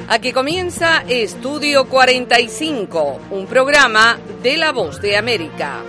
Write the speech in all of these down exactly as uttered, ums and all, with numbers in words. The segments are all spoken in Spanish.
Aquí comienza Estudio cuarenta y cinco, un programa de La Voz de América.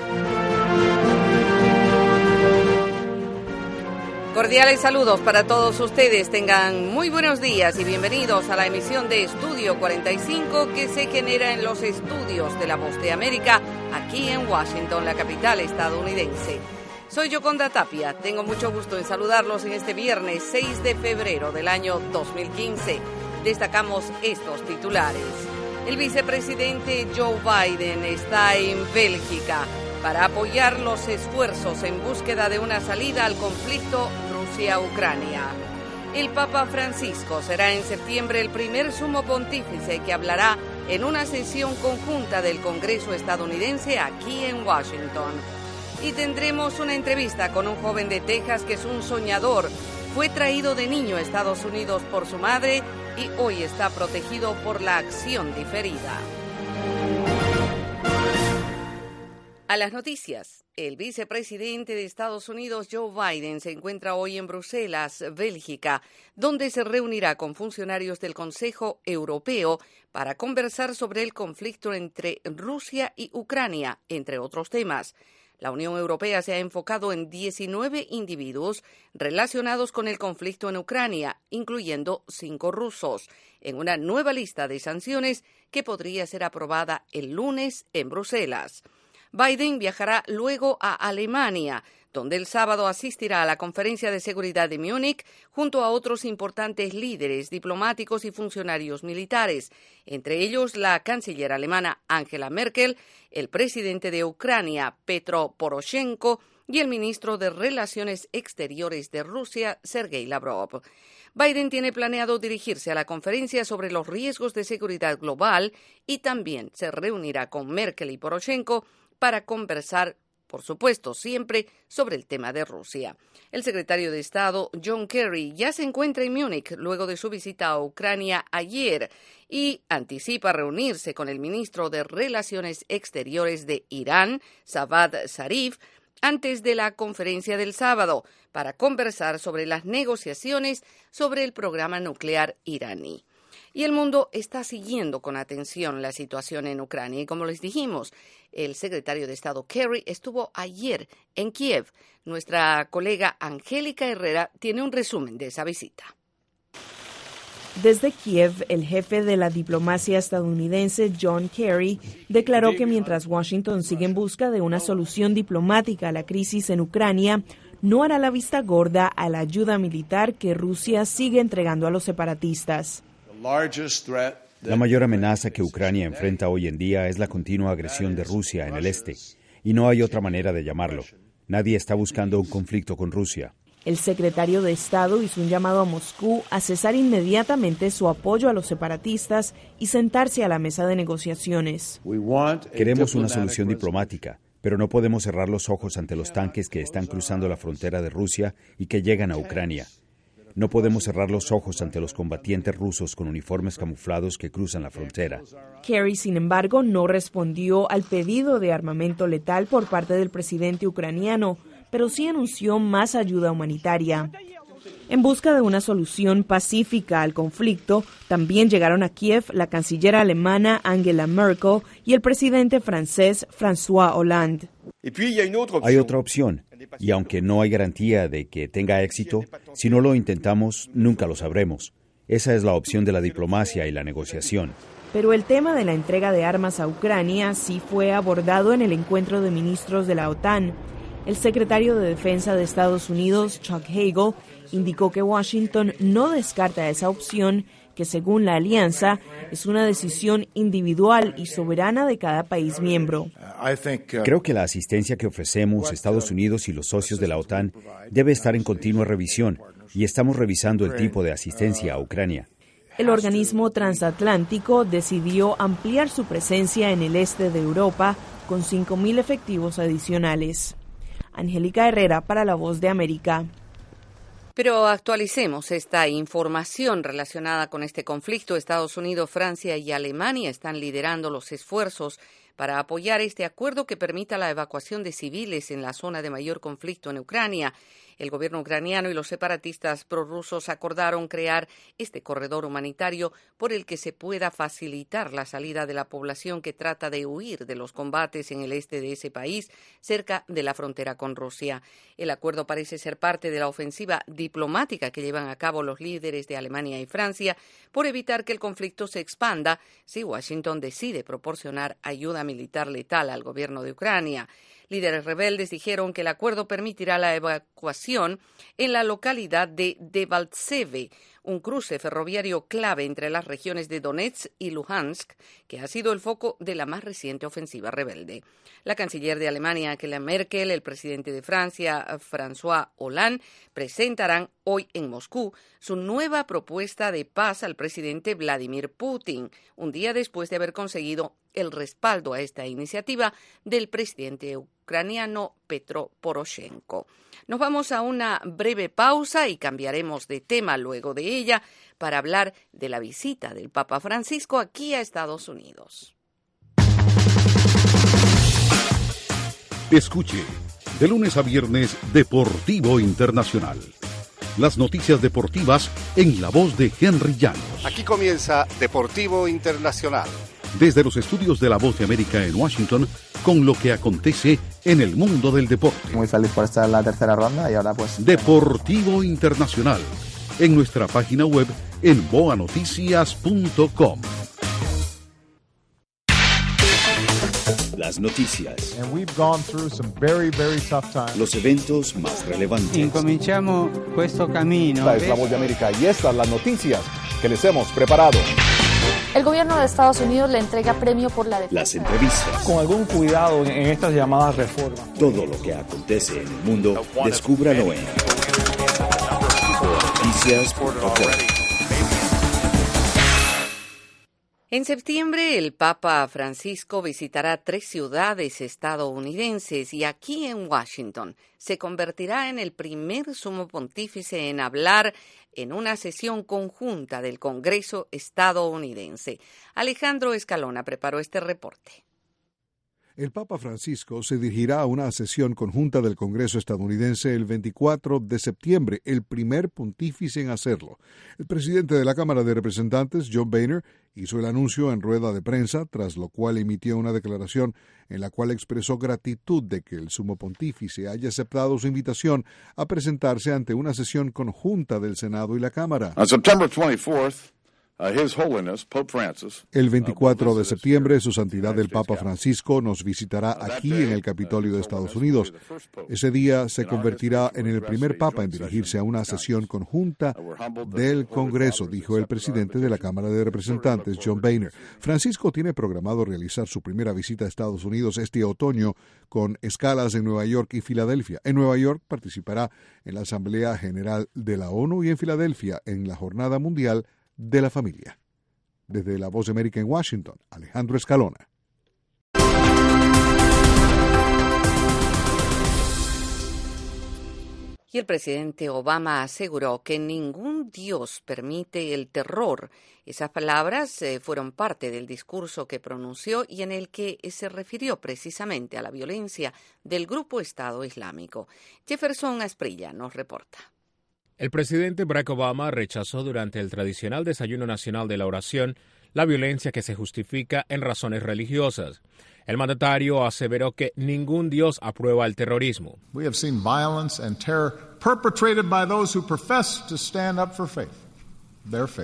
Cordiales saludos para todos ustedes, tengan muy buenos días y bienvenidos a la emisión de Estudio cuarenta y cinco que se genera en los estudios de La Voz de América, aquí en Washington, la capital estadounidense. Soy Yoconda Tapia, tengo mucho gusto en saludarlos en este viernes seis de febrero del año dos mil quince. Destacamos estos titulares. El vicepresidente Joe Biden está en Bélgica para apoyar los esfuerzos en búsqueda de una salida al conflicto Rusia-Ucrania. El Papa Francisco será en septiembre el primer sumo pontífice que hablará en una sesión conjunta del Congreso estadounidense aquí en Washington. Y tendremos una entrevista con un joven de Texas que es un soñador. Fue traído de niño a Estados Unidos por su madre y hoy está protegido por la acción diferida. A las noticias. El vicepresidente de Estados Unidos, Joe Biden, se encuentra hoy en Bruselas, Bélgica, donde se reunirá con funcionarios del Consejo Europeo para conversar sobre el conflicto entre Rusia y Ucrania, entre otros temas. La Unión Europea se ha enfocado en diecinueve individuos relacionados con el conflicto en Ucrania, incluyendo cinco rusos, en una nueva lista de sanciones que podría ser aprobada el lunes en Bruselas. Biden viajará luego a Alemania, donde el sábado asistirá a la Conferencia de Seguridad de Múnich junto a otros importantes líderes diplomáticos y funcionarios militares, entre ellos la canciller alemana Angela Merkel, el presidente de Ucrania Petro Poroshenko y el ministro de Relaciones Exteriores de Rusia Sergei Lavrov. Biden tiene planeado dirigirse a la conferencia sobre los riesgos de seguridad global y también se reunirá con Merkel y Poroshenko para conversar, por supuesto, siempre sobre el tema de Rusia. El secretario de Estado, John Kerry, ya se encuentra en Múnich luego de su visita a Ucrania ayer y anticipa reunirse con el ministro de Relaciones Exteriores de Irán, Javad Zarif, antes de la conferencia del sábado, para conversar sobre las negociaciones sobre el programa nuclear iraní. Y el mundo está siguiendo con atención la situación en Ucrania. Y como les dijimos, el secretario de Estado Kerry estuvo ayer en Kiev. Nuestra colega Angélica Herrera tiene un resumen de esa visita. Desde Kiev, el jefe de la diplomacia estadounidense, John Kerry, declaró que mientras Washington sigue en busca de una solución diplomática a la crisis en Ucrania, no hará la vista gorda a la ayuda militar que Rusia sigue entregando a los separatistas. La mayor amenaza que Ucrania enfrenta hoy en día es la continua agresión de Rusia en el este, y no hay otra manera de llamarlo. Nadie está buscando un conflicto con Rusia. El secretario de Estado hizo un llamado a Moscú a cesar inmediatamente su apoyo a los separatistas y sentarse a la mesa de negociaciones. Queremos una solución diplomática, pero no podemos cerrar los ojos ante los tanques que están cruzando la frontera de Rusia y que llegan a Ucrania. No podemos cerrar los ojos ante los combatientes rusos con uniformes camuflados que cruzan la frontera. Kerry, sin embargo, no respondió al pedido de armamento letal por parte del presidente ucraniano, pero sí anunció más ayuda humanitaria. En busca de una solución pacífica al conflicto, también llegaron a Kiev la canciller alemana Angela Merkel y el presidente francés François Hollande. Hay otra opción, y aunque no hay garantía de que tenga éxito, si no lo intentamos, nunca lo sabremos. Esa es la opción de la diplomacia y la negociación. Pero el tema de la entrega de armas a Ucrania sí fue abordado en el encuentro de ministros de la OTAN. El secretario de Defensa de Estados Unidos, Chuck Hagel, indicó que Washington no descarta esa opción, que según la alianza es una decisión individual y soberana de cada país miembro. Creo que la asistencia que ofrecemos Estados Unidos y los socios de la OTAN debe estar en continua revisión y estamos revisando el tipo de asistencia a Ucrania. El organismo transatlántico decidió ampliar su presencia en el este de Europa con cinco mil efectivos adicionales. Angélica Herrera para La Voz de América. Pero actualicemos esta información relacionada con este conflicto. Estados Unidos, Francia y Alemania están liderando los esfuerzos para apoyar este acuerdo que permita la evacuación de civiles en la zona de mayor conflicto en Ucrania. El gobierno ucraniano y los separatistas prorrusos acordaron crear este corredor humanitario por el que se pueda facilitar la salida de la población que trata de huir de los combates en el este de ese país, cerca de la frontera con Rusia. El acuerdo parece ser parte de la ofensiva diplomática que llevan a cabo los líderes de Alemania y Francia por evitar que el conflicto se expanda si Washington decide proporcionar ayuda militar letal al gobierno de Ucrania. Líderes rebeldes dijeron que el acuerdo permitirá la evacuación en la localidad de Debaltseve, un cruce ferroviario clave entre las regiones de Donetsk y Luhansk, que ha sido el foco de la más reciente ofensiva rebelde. La canciller de Alemania, Angela Merkel, el presidente de Francia, François Hollande, presentarán hoy en Moscú su nueva propuesta de paz al presidente Vladimir Putin, un día después de haber conseguido el respaldo a esta iniciativa del presidente ucraniano Petro Poroshenko. Nos vamos a una breve pausa y cambiaremos de tema luego de ella para hablar de la visita del Papa Francisco aquí a Estados Unidos. Escuche, de lunes a viernes, Deportivo Internacional. Las noticias deportivas en la voz de Henry Llanos. Aquí comienza Deportivo Internacional. Desde los estudios de La Voz de América en Washington, con lo que acontece en el mundo del deporte. Muy feliz por estar en la tercera ronda y ahora pues... Deportivo Internacional, en nuestra página web en boa noticias punto com. Las noticias. And we've gone through some very, very tough times. Los eventos más relevantes. Incominciamo questo cammino. Esta es La Voz de América y estas las noticias que les hemos preparado. El gobierno de Estados Unidos le entrega premio por la defensa. Las entrevistas. Con algún cuidado en estas llamadas reformas. Todo lo que acontece en el mundo, descúbralo en noticias punto com. En septiembre, el Papa Francisco visitará tres ciudades estadounidenses y aquí en Washington se convertirá en el primer sumo pontífice en hablar en una sesión conjunta del Congreso estadounidense. Alejandro Escalona preparó este reporte. El Papa Francisco se dirigirá a una sesión conjunta del Congreso estadounidense el veinticuatro de septiembre, el primer pontífice en hacerlo. El presidente de la Cámara de Representantes, John Boehner, hizo el anuncio en rueda de prensa, tras lo cual emitió una declaración en la cual expresó gratitud de que el sumo pontífice haya aceptado su invitación a presentarse ante una sesión conjunta del Senado y la Cámara. On September twenty-fourth, Uh, His Holiness, Pope Francis, el veinticuatro de septiembre, Su Santidad el Papa Francisco nos visitará aquí en el Capitolio de Estados Unidos. Ese día se convertirá en el primer Papa en dirigirse a una sesión conjunta del Congreso, dijo el presidente de la Cámara de Representantes, John Boehner. Francisco tiene programado realizar su primera visita a Estados Unidos este otoño con escalas en Nueva York y Filadelfia. En Nueva York participará en la Asamblea General de la ONU y en Filadelfia en la Jornada Mundial de la Familia. Desde La Voz de América en Washington, Alejandro Escalona. Y el presidente Obama aseguró que ningún Dios permite el terror. Esas palabras eh, fueron parte del discurso que pronunció y en el que se refirió precisamente a la violencia del grupo Estado Islámico. Jefferson Asprilla nos reporta. El presidente Barack Obama rechazó durante el tradicional desayuno nacional de la oración la violencia que se justifica en razones religiosas. El mandatario aseveró que ningún Dios aprueba el terrorismo. We have seen violence and terror perpetrated by those who profess to stand up for faith, their faith.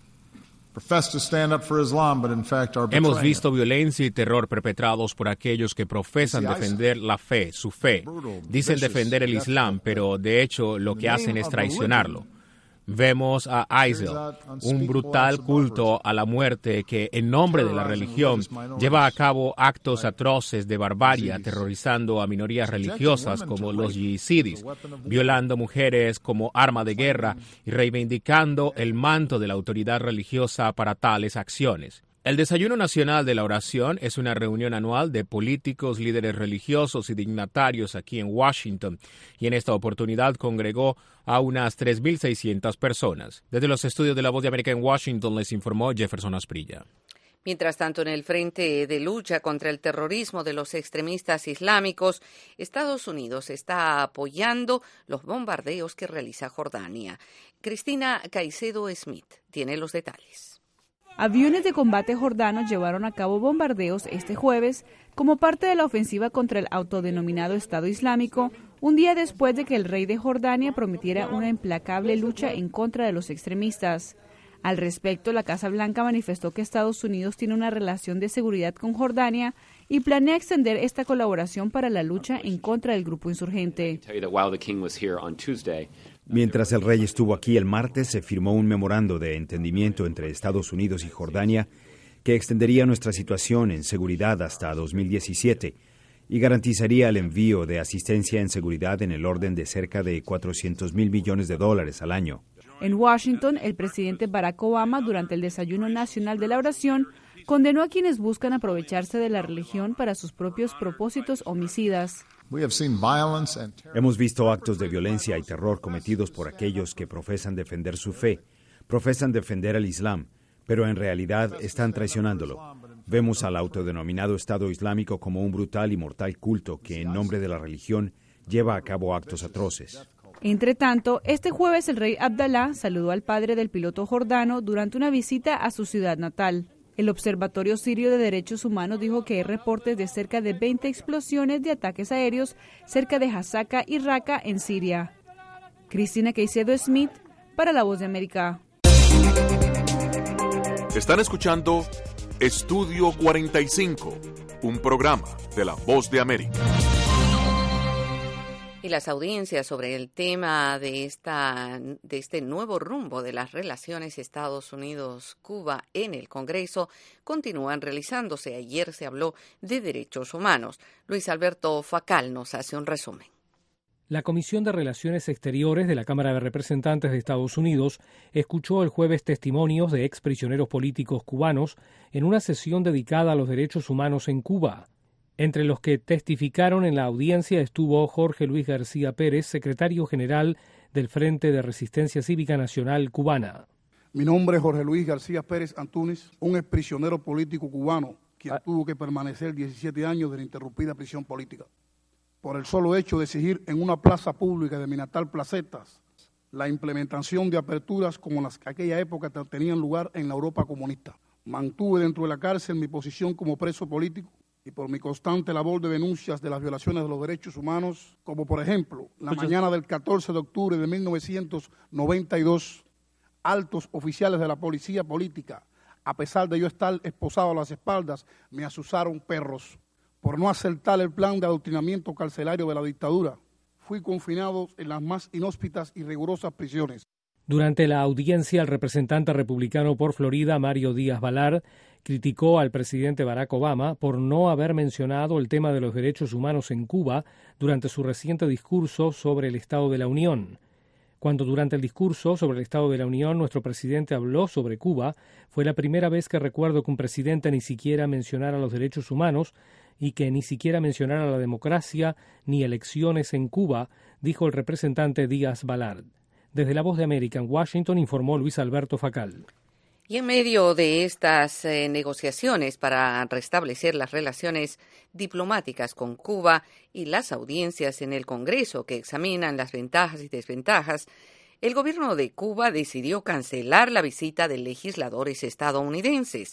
Hemos visto violencia y terror perpetrados por aquellos que profesan defender la fe, su fe. Dicen defender el Islam, pero de hecho lo que hacen es traicionarlo. Vemos a ISIL, un brutal culto a la muerte que, en nombre de la religión, lleva a cabo actos atroces de barbarie, aterrorizando a minorías religiosas como los yizidis, violando mujeres como arma de guerra y reivindicando el manto de la autoridad religiosa para tales acciones. El Desayuno Nacional de la Oración es una reunión anual de políticos, líderes religiosos y dignatarios aquí en Washington, y en esta oportunidad congregó a unas tres mil seiscientas personas. Desde los estudios de La Voz de América en Washington les informó Jefferson Asprilla. Mientras tanto, en el frente de lucha contra el terrorismo de los extremistas islámicos, Estados Unidos está apoyando los bombardeos que realiza Jordania. Cristina Caicedo Smith tiene los detalles. Aviones de combate jordanos llevaron a cabo bombardeos este jueves como parte de la ofensiva contra el autodenominado Estado Islámico, un día después de que el rey de Jordania prometiera una implacable lucha en contra de los extremistas. Al respecto, la Casa Blanca manifestó que Estados Unidos tiene una relación de seguridad con Jordania y planea extender esta colaboración para la lucha en contra del grupo insurgente. Mientras el rey estuvo aquí el martes, se firmó un memorando de entendimiento entre Estados Unidos y Jordania que extendería nuestra situación en seguridad hasta dos mil diecisiete y garantizaría el envío de asistencia en seguridad en el orden de cerca de cuatrocientos mil millones de dólares al año. En Washington, el presidente Barack Obama, durante el desayuno nacional de la oración, condenó a quienes buscan aprovecharse de la religión para sus propios propósitos homicidas. Hemos visto actos de violencia y terror cometidos por aquellos que profesan defender su fe, profesan defender al Islam, pero en realidad están traicionándolo. Vemos al autodenominado Estado Islámico como un brutal y mortal culto que, en nombre de la religión, lleva a cabo actos atroces. Entre tanto, este jueves el rey Abdalá saludó al padre del piloto jordano durante una visita a su ciudad natal. El Observatorio Sirio de Derechos Humanos dijo que hay reportes de cerca de veinte explosiones de ataques aéreos cerca de Hasaka y Raqqa en Siria. Cristina Caicedo Smith para La Voz de América. Están escuchando Estudio cuarenta y cinco, un programa de La Voz de América. Y las audiencias sobre el tema de esta de este nuevo rumbo de las relaciones Estados Unidos-Cuba en el Congreso continúan realizándose. Ayer se habló de derechos humanos. Luis Alberto Facal nos hace un resumen. La Comisión de Relaciones Exteriores de la Cámara de Representantes de Estados Unidos escuchó el jueves testimonios de exprisioneros políticos cubanos en una sesión dedicada a los derechos humanos en Cuba. Entre los que testificaron en la audiencia estuvo Jorge Luis García Pérez, secretario general del Frente de Resistencia Cívica Nacional Cubana. Mi nombre es Jorge Luis García Pérez Antúnez, un exprisionero político cubano quien ah. tuvo que permanecer diecisiete años de la interrumpida prisión política por el solo hecho de exigir en una plaza pública de mi natal Placetas la implementación de aperturas como las que aquella época tenían lugar en la Europa comunista. Mantuve dentro de la cárcel mi posición como preso político y por mi constante labor de denuncias de las violaciones de los derechos humanos, como por ejemplo, la Muchas... mañana del catorce de octubre de mil novecientos noventa y dos, altos oficiales de la policía política, a pesar de yo estar esposado a las espaldas, me asusaron perros por no aceptar el plan de adoctrinamiento carcelario de la dictadura. Fui confinado en las más inhóspitas y rigurosas prisiones. Durante la audiencia, el representante republicano por Florida, Mario Díaz-Balart, criticó al presidente Barack Obama por no haber mencionado el tema de los derechos humanos en Cuba durante su reciente discurso sobre el Estado de la Unión. Cuando durante el discurso sobre el Estado de la Unión nuestro presidente habló sobre Cuba, fue la primera vez que recuerdo que un presidente ni siquiera mencionara los derechos humanos y que ni siquiera mencionara la democracia ni elecciones en Cuba, dijo el representante Díaz-Balart. Desde La Voz de América en Washington informó Luis Alberto Facal. Y en medio de estas eh, negociaciones para restablecer las relaciones diplomáticas con Cuba y las audiencias en el Congreso que examinan las ventajas y desventajas, el gobierno de Cuba decidió cancelar la visita de legisladores estadounidenses.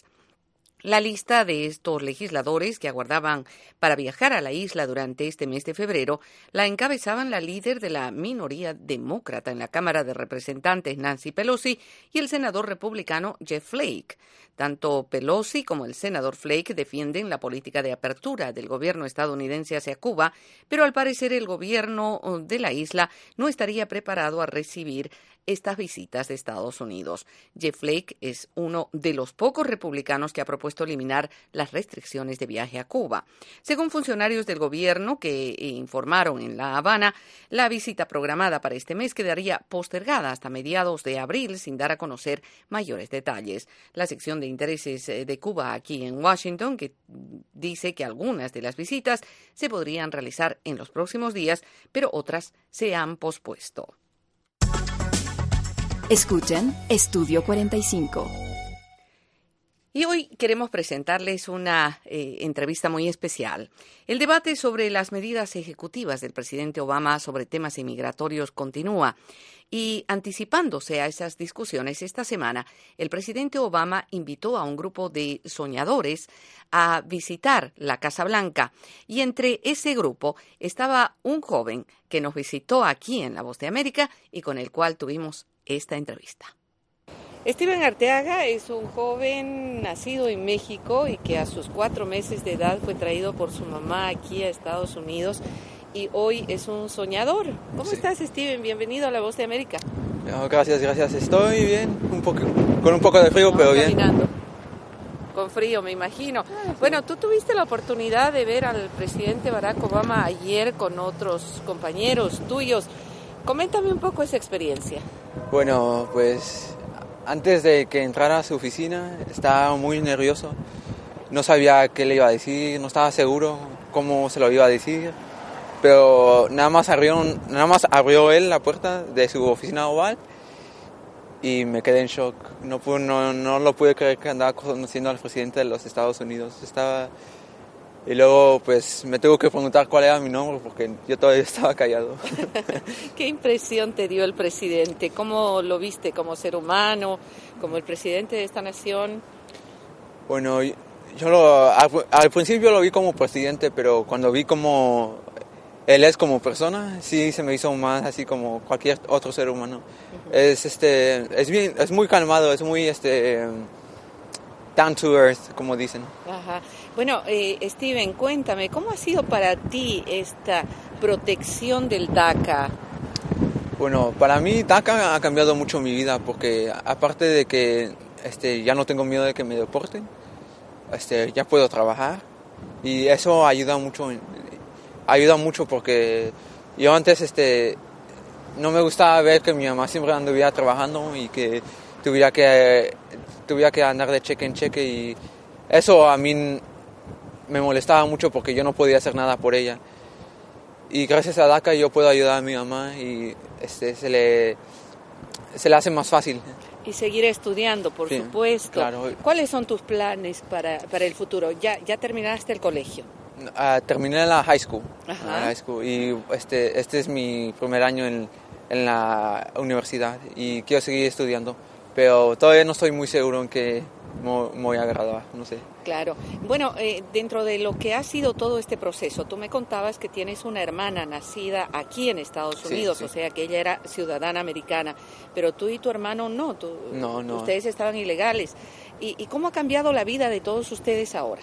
La lista de estos legisladores que aguardaban para viajar a la isla durante este mes de febrero la encabezaban la líder de la minoría demócrata en la Cámara de Representantes, Nancy Pelosi, y el senador republicano Jeff Flake. Tanto Pelosi como el senador Flake defienden la política de apertura del gobierno estadounidense hacia Cuba, pero al parecer el gobierno de la isla no estaría preparado a recibir estas visitas de Estados Unidos. Jeff Flake es uno de los pocos republicanos que ha propuesto eliminar las restricciones de viaje a Cuba. Según funcionarios del gobierno que informaron en La Habana, la visita programada para este mes quedaría postergada hasta mediados de abril sin dar a conocer mayores detalles. La sección de intereses de Cuba aquí en Washington, que dice que algunas de las visitas se podrían realizar en los próximos días, pero otras se han pospuesto. Escuchan Estudio cuarenta y cinco. Y hoy queremos presentarles una eh, entrevista muy especial. El debate sobre las medidas ejecutivas del presidente Obama sobre temas inmigratorios continúa. Y anticipándose a esas discusiones, esta semana el presidente Obama invitó a un grupo de soñadores a visitar la Casa Blanca. Y entre ese grupo estaba un joven que nos visitó aquí en La Voz de América y con el cual tuvimos esta entrevista. Steven Arteaga es un joven nacido en México y que a sus cuatro meses de edad fue traído por su mamá aquí a Estados Unidos y hoy es un soñador. ¿Cómo sí. estás, Steven? Bienvenido a La Voz de América. No, gracias, gracias. Estoy bien, un poco, con un poco de frío, no, pero bien. Caminando. Con frío, me imagino. Ah, sí. Bueno, tú tuviste la oportunidad de ver al presidente Barack Obama ayer con otros compañeros tuyos. Coméntame un poco esa experiencia. Bueno, pues antes de que entrara a su oficina estaba muy nervioso. No sabía qué le iba a decir, no estaba seguro cómo se lo iba a decir. Pero nada más abrió, nada más abrió él la puerta de su oficina oval y me quedé en shock. No, pude, no, no lo pude creer que andaba conociendo al presidente de los Estados Unidos. Estaba... Y luego pues me tuve que preguntar cuál era mi nombre porque yo todavía estaba callado. ¿Qué impresión te dio el presidente? ¿Cómo lo viste como ser humano, como el presidente de esta nación? Bueno, yo lo, al, al principio lo vi como presidente, pero cuando vi como él es como persona, sí se me hizo más así como cualquier otro ser humano. Uh-huh. Es este, es bien, es muy calmado, es muy este down to earth, como dicen. Ajá. Bueno, eh, Steven, cuéntame, ¿cómo ha sido para ti esta protección del DACA? Bueno, para mí DACA ha cambiado mucho mi vida porque aparte de que este, ya no tengo miedo de que me deporten, este, ya puedo trabajar y eso ayuda mucho, ayuda mucho porque yo antes este, no me gustaba ver que mi mamá siempre anduviera trabajando y que tuviera que, tuviera que andar de cheque en cheque y eso a mí me molestaba mucho porque yo no podía hacer nada por ella. Y gracias a DACA yo puedo ayudar a mi mamá y este, se, le, se le hace más fácil. Y seguir estudiando, por sí, supuesto. Claro. ¿Cuáles son tus planes para, para el futuro? ¿Ya, ya terminaste el colegio? Uh, terminé la high school. Ajá. High school y este, este es mi primer año en, en la universidad y quiero seguir estudiando. Pero todavía no estoy muy seguro en qué me voy a graduar, no sé. Claro. Bueno, eh, dentro de lo que ha sido todo este proceso, tú me contabas que tienes una hermana nacida aquí en Estados Unidos, sí, sí. O sea que ella era ciudadana americana, pero tú y tu hermano no, tú, no, no. Ustedes estaban ilegales. ¿Y, ¿Y cómo ha cambiado la vida de todos ustedes ahora?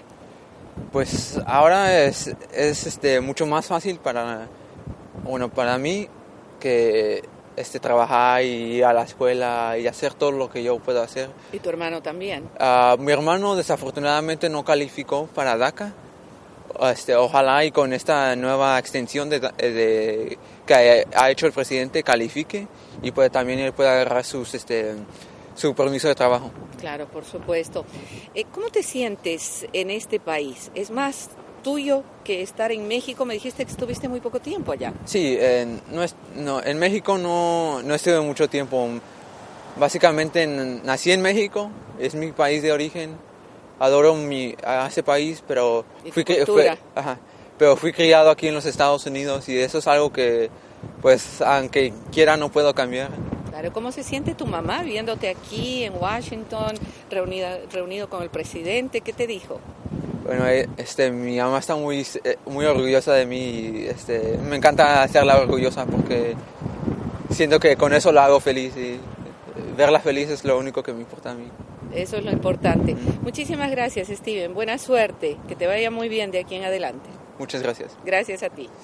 Pues ahora es, es este, mucho más fácil para, bueno, para mí que este, trabajar y ir a la escuela y hacer todo lo que yo puedo hacer. ¿Y tu hermano también? Uh, mi hermano desafortunadamente no calificó para DACA. Este, ojalá y con esta nueva extensión de, de, que ha hecho el presidente califique y pues también él pueda agarrar sus, este, su permiso de trabajo. Claro, por supuesto. Eh, ¿Cómo te sientes en este país? ¿Es más tuyo que estar en México? Me dijiste que estuviste muy poco tiempo allá. Sí, eh, no es, no, en México no, no estuve mucho tiempo. Básicamente en, nací en México, es mi país de origen. Adoro mi, a ese país, pero fui, fui, ajá, pero fui criado aquí en los Estados Unidos y eso es algo que, pues, aunque quiera, no puedo cambiar. Claro, ¿cómo se siente tu mamá viéndote aquí en Washington, reunida, reunido con el presidente? ¿Qué te dijo? Bueno, este, mi mamá está muy, muy orgullosa de mí y este, me encanta hacerla orgullosa porque siento que con eso la hago feliz y verla feliz es lo único que me importa a mí. Eso es lo importante. Muchísimas gracias, Steven. Buena suerte. Que te vaya muy bien de aquí en adelante. Muchas gracias. Gracias a ti.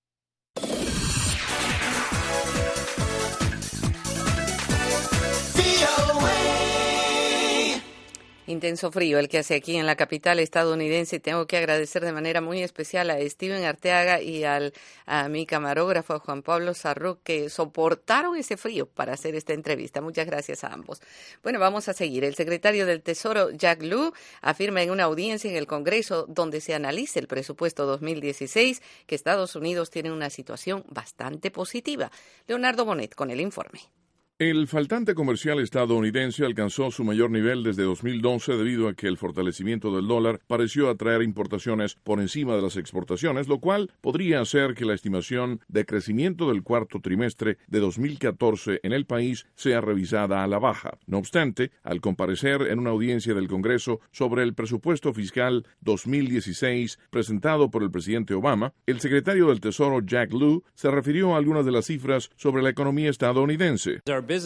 Intenso frío el que hace aquí en la capital estadounidense. Tengo que agradecer de manera muy especial a Steven Arteaga y al, a mi camarógrafo Juan Pablo Sarruc que soportaron ese frío para hacer esta entrevista. Muchas gracias a ambos. Bueno, vamos a seguir. El secretario del Tesoro, Jack Lew, afirma en una audiencia en el Congreso donde se analiza el presupuesto dos mil dieciséis que Estados Unidos tiene una situación bastante positiva. Leonardo Bonet con el informe. El faltante comercial estadounidense alcanzó su mayor nivel desde dos mil doce debido a que el fortalecimiento del dólar pareció atraer importaciones por encima de las exportaciones, lo cual podría hacer que la estimación de crecimiento del cuarto trimestre de dos mil catorce en el país sea revisada a la baja. No obstante, al comparecer en una audiencia del Congreso sobre el presupuesto fiscal dos mil dieciséis presentado por el presidente Obama, el secretario del Tesoro Jack Lew se refirió a algunas de las cifras sobre la economía estadounidense.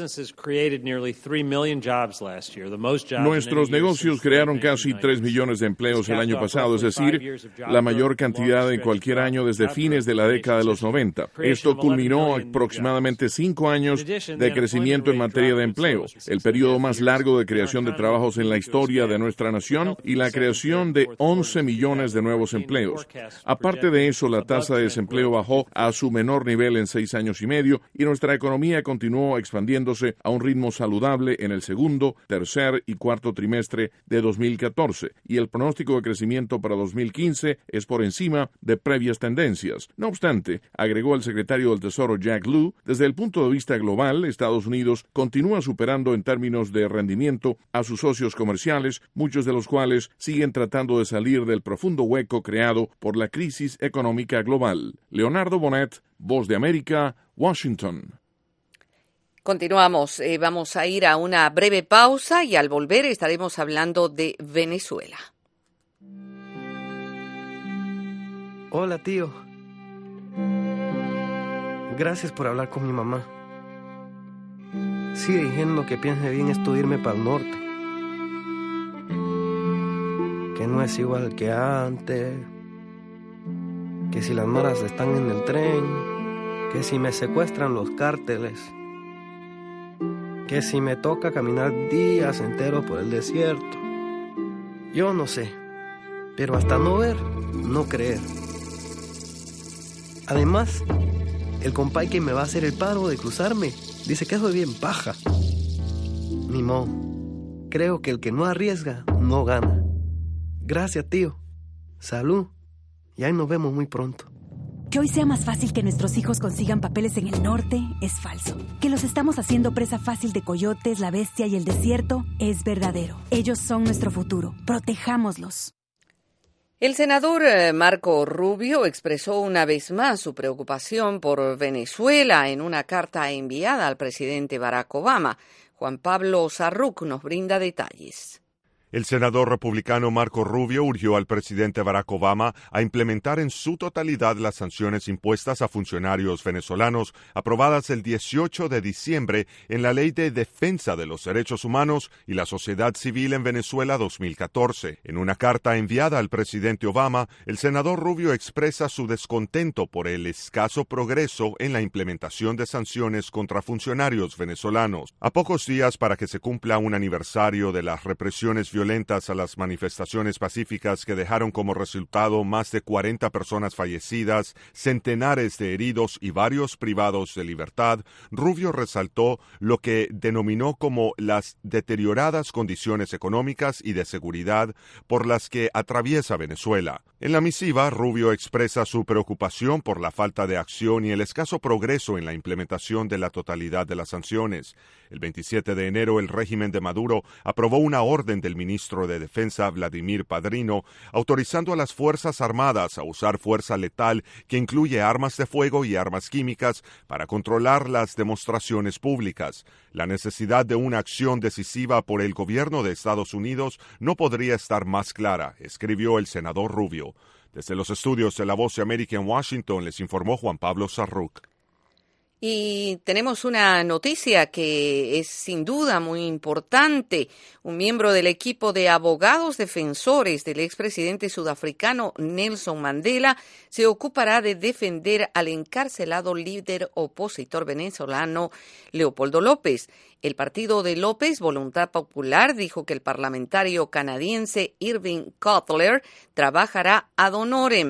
Nuestros negocios crearon casi tres millones de empleos el año pasado, es decir, la mayor cantidad en cualquier año desde fines de la década de los noventa. Esto culminó aproximadamente cinco años de crecimiento en materia de empleo, el periodo más largo de creación de trabajos en la historia de nuestra nación y la creación de once millones de nuevos empleos. Aparte de eso, la tasa de desempleo bajó a su menor nivel en seis años y medio y nuestra economía continuó expandiéndose a un ritmo saludable en el segundo, tercer y cuarto trimestre de dos mil catorce, y el pronóstico de crecimiento para dos mil quince es por encima de previas tendencias. No obstante, agregó el secretario del Tesoro Jack Lew, desde el punto de vista global, Estados Unidos continúa superando en términos de rendimiento a sus socios comerciales, muchos de los cuales siguen tratando de salir del profundo hueco creado por la crisis económica global. Leonardo Bonet, Voz de América, Washington. Continuamos, eh, vamos a ir a una breve pausa y al volver estaremos hablando de Venezuela. Hola, tío. Gracias por hablar con mi mamá. Sigue diciendo que piense bien esto de irme para el norte. Que no es igual que antes. Que si las maras están en el tren. Que si me secuestran los cárteles. Que si me toca caminar días enteros por el desierto. Yo no sé, pero hasta no ver, no creer. Además, el compay que me va a hacer el paro de cruzarme dice que eso es bien paja. Ni modo, creo que el que no arriesga, no gana. Gracias, tío. Salud, y ahí nos vemos muy pronto. Que hoy sea más fácil que nuestros hijos consigan papeles en el norte es falso. Que los estamos haciendo presa fácil de coyotes, la bestia y el desierto es verdadero. Ellos son nuestro futuro. Protejámoslos. El senador Marco Rubio expresó una vez más su preocupación por Venezuela en una carta enviada al presidente Barack Obama. Juan Pablo Sarruc nos brinda detalles. El senador republicano Marco Rubio urgió al presidente Barack Obama a implementar en su totalidad las sanciones impuestas a funcionarios venezolanos aprobadas el dieciocho de diciembre en la Ley de Defensa de los Derechos Humanos y la Sociedad Civil en Venezuela dos mil catorce. En una carta enviada al presidente Obama, el senador Rubio expresa su descontento por el escaso progreso en la implementación de sanciones contra funcionarios venezolanos. A pocos días para que se cumpla un aniversario de las represiones violentas a las manifestaciones pacíficas que dejaron como resultado más de cuarenta personas fallecidas, centenares de heridos y varios privados de libertad, Rubio resaltó lo que denominó como las deterioradas condiciones económicas y de seguridad por las que atraviesa Venezuela. En la misiva, Rubio expresa su preocupación por la falta de acción y el escaso progreso en la implementación de la totalidad de las sanciones. El veintisiete de enero, el régimen de Maduro aprobó una orden del ministro de Defensa, Vladimir Padrino, autorizando a las Fuerzas Armadas a usar fuerza letal que incluye armas de fuego y armas químicas para controlar las demostraciones públicas. La necesidad de una acción decisiva por el gobierno de Estados Unidos no podría estar más clara, escribió el senador Rubio. Desde los estudios de La Voz de América en Washington les informó Juan Pablo Sarruc. Y tenemos una noticia que es sin duda muy importante. Un miembro del equipo de abogados defensores del expresidente sudafricano Nelson Mandela se ocupará de defender al encarcelado líder opositor venezolano Leopoldo López. El partido de López, Voluntad Popular, dijo que el parlamentario canadiense Irving Cutler trabajará ad honorem.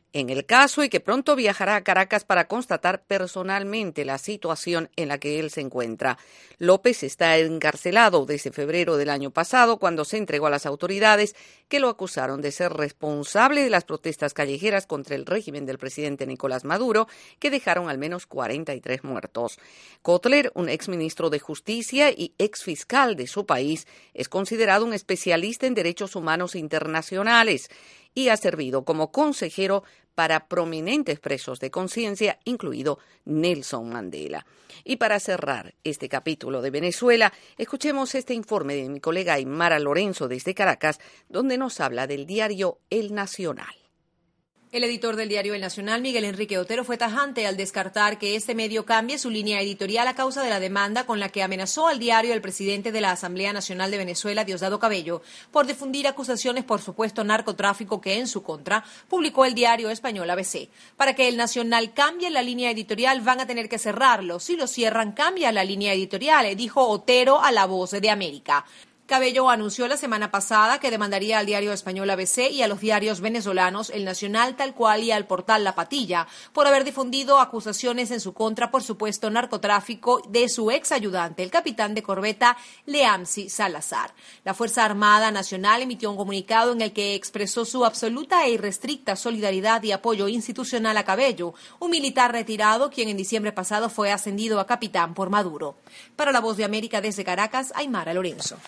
en el caso y que pronto viajará a Caracas para constatar personalmente la situación en la que él se encuentra. López está encarcelado desde febrero del año pasado, cuando se entregó a las autoridades que lo acusaron de ser responsable de las protestas callejeras contra el régimen del presidente Nicolás Maduro, que dejaron al menos cuarenta y tres muertos. Kotler, un exministro de Justicia y exfiscal de su país, es considerado un especialista en derechos humanos internacionales y ha servido como consejero para prominentes presos de conciencia, incluido Nelson Mandela. Y para cerrar este capítulo de Venezuela, escuchemos este informe de mi colega Aymara Lorenzo desde Caracas, donde nos habla del diario El Nacional. El editor del diario El Nacional, Miguel Enrique Otero, fue tajante al descartar que este medio cambie su línea editorial a causa de la demanda con la que amenazó al diario el presidente de la Asamblea Nacional de Venezuela, Diosdado Cabello, por difundir acusaciones por supuesto narcotráfico que en su contra publicó el diario español A B C. Para que El Nacional cambie la línea editorial van a tener que cerrarlo. Si lo cierran, cambia la línea editorial, dijo Otero a La Voz de América. Cabello anunció la semana pasada que demandaría al diario español A B C y a los diarios venezolanos El Nacional, Tal Cual y al portal La Patilla por haber difundido acusaciones en su contra por supuesto narcotráfico de su ex ayudante, el capitán de corbeta Leamsi Salazar. La Fuerza Armada Nacional emitió un comunicado en el que expresó su absoluta e irrestricta solidaridad y apoyo institucional a Cabello, un militar retirado quien en diciembre pasado fue ascendido a capitán por Maduro. Para La Voz de América desde Caracas, Aymara Lorenzo.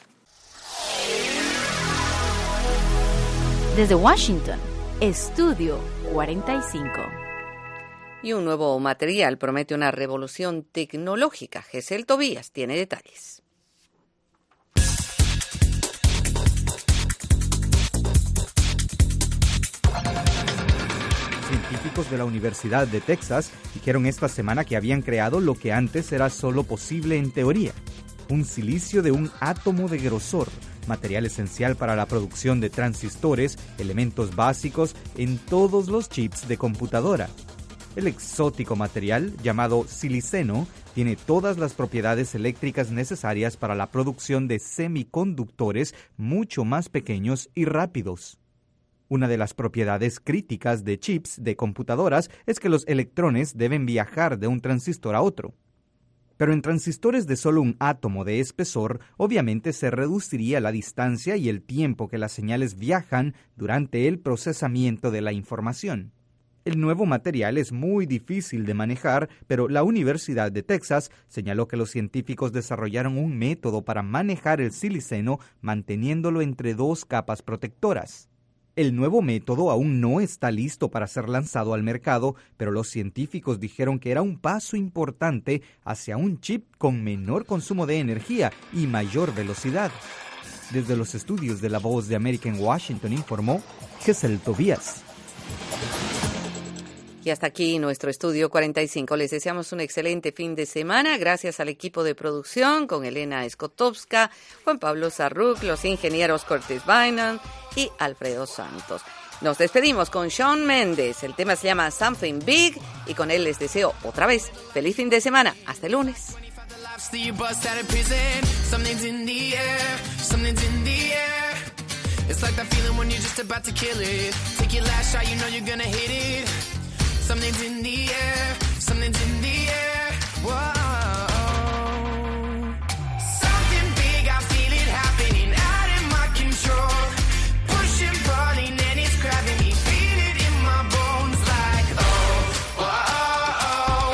Desde Washington, Estudio cuarenta y cinco. Y un nuevo material promete una revolución tecnológica. Gesell Tobías tiene detalles. Científicos de la Universidad de Texas dijeron esta semana que habían creado lo que antes era solo posible en teoría: un silicio de un átomo de grosor, material esencial para la producción de transistores, elementos básicos en todos los chips de computadora. El exótico material, llamado siliceno, tiene todas las propiedades eléctricas necesarias para la producción de semiconductores mucho más pequeños y rápidos. Una de las propiedades críticas de chips de computadoras es que los electrones deben viajar de un transistor a otro. Pero en transistores de solo un átomo de espesor, obviamente se reduciría la distancia y el tiempo que las señales viajan durante el procesamiento de la información. El nuevo material es muy difícil de manejar, pero la Universidad de Texas señaló que los científicos desarrollaron un método para manejar el siliceno manteniéndolo entre dos capas protectoras. El nuevo método aún no está listo para ser lanzado al mercado, pero los científicos dijeron que era un paso importante hacia un chip con menor consumo de energía y mayor velocidad. Desde los estudios de La Voz de América en Washington informó Gesell Tobías. Y hasta aquí nuestro Estudio cuarenta y cinco. Les deseamos un excelente fin de semana. Gracias al equipo de producción con Elena Skotowska, Juan Pablo Sarruk, los ingenieros Curtis Bynum y Alfredo Santos. Nos despedimos con Shawn Mendes. El tema se llama Something Big y con él les deseo otra vez feliz fin de semana. Hasta el lunes. Something's in the air, something's in the air, whoa. Something big, I feel it happening, out of my control. Pushing, pulling, and it's grabbing me, feel it in my bones like, oh, whoa,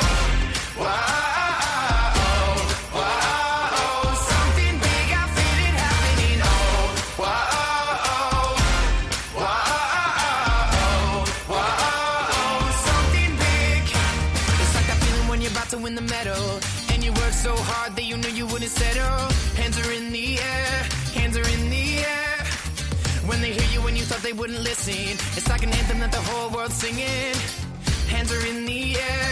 whoa, whoa. Something big, I feel it happening, oh, whoa, whoa, whoa. To win the medal, and you work so hard that you knew you wouldn't settle. Hands are in the air, hands are in the air. When they hear you when you thought they wouldn't listen, it's like an anthem that the whole world's singing. Hands are in the air.